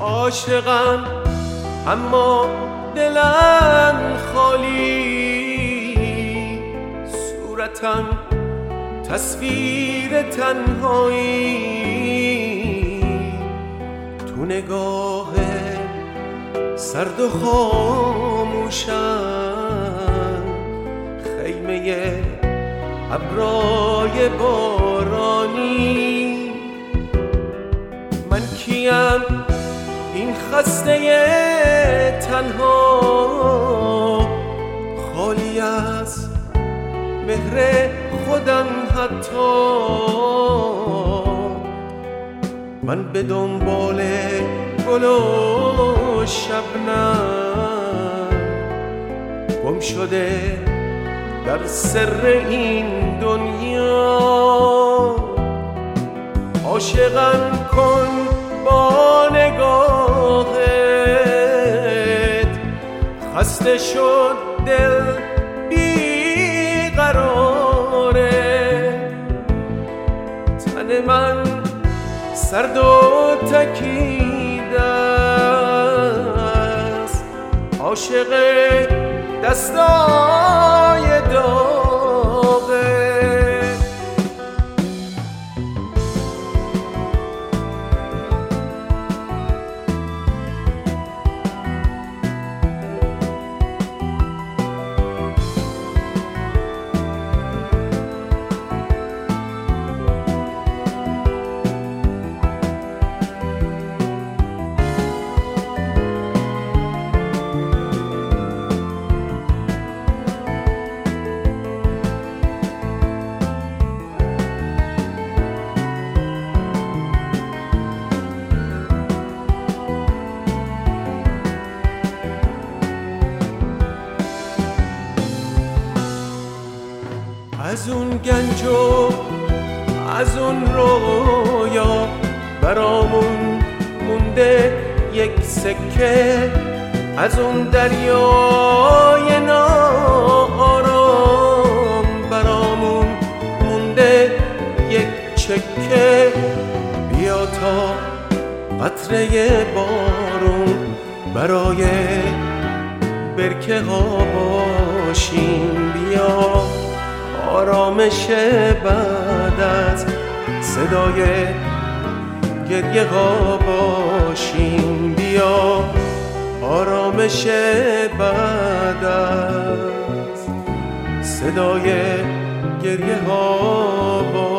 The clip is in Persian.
عاشقم اما دلم خالی، صورتم تصویر تنهایی، تو نگاه سرد و خاموشم خیمه ابرای بارانی. من کیم این خسته تنها، خالی از مهر خودم حتی. من به دنبال گل و شبنم، گم شده در سر این دنیا. عاشقم کن با نگاهت، خسته شد دل بیقراره. تن من سرد و تکیده است، عاشق دستای داغه. از اون گنج و از اون رویا برامون مونده یک سکه، از اون دریای ناآرام برامون مونده یک چکه. بیا تا قطره بارون برای برکه ها باشیم، بیا آرامش بعد از صدای گریه ها باشیم، بیا آرامش بعد از صدای گریه ها باشیم.